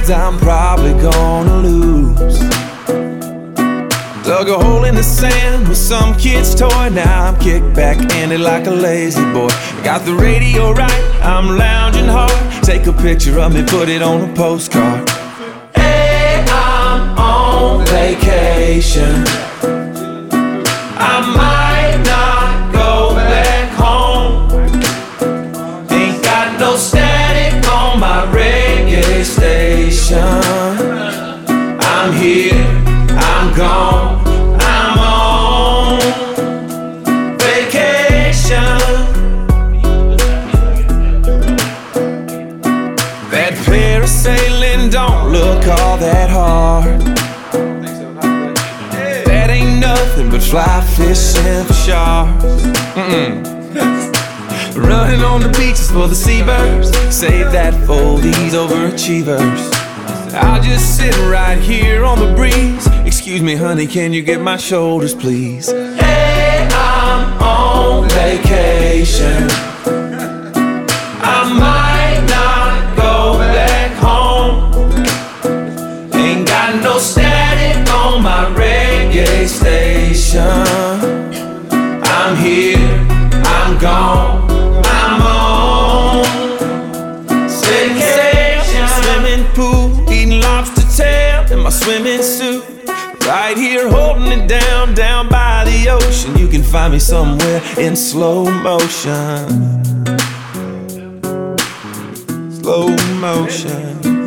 odds I'm probably gonna lose. Dug a hole in the sand with some kid's toy. Now I'm kicked back, Andy, like a lazy boy. Got the radio right, I'm lounging hard. Take a picture of me, put it on a postcard. Hey, I'm on vacation. I might not go back home. Ain't got no static on my reggae station. I'm here, I'm gone, I'm on vacation. That parasailing don't look all that hard. That ain't nothing but fly fishing for sharks. Running on the beaches for the seabirds. Save that for these overachievers. I'll just sit right here on the breeze. Excuse me, honey, can you get my shoulders, please? Hey, I'm on vacation. I might not go back home. Ain't got no static on my reggae station. I'm here, I'm gone, I'm on vacation. Swimming pool, eating lobster tail in my swimming suit. Right here holding it down, down by the ocean. You can find me somewhere in slow motion. Slow motion.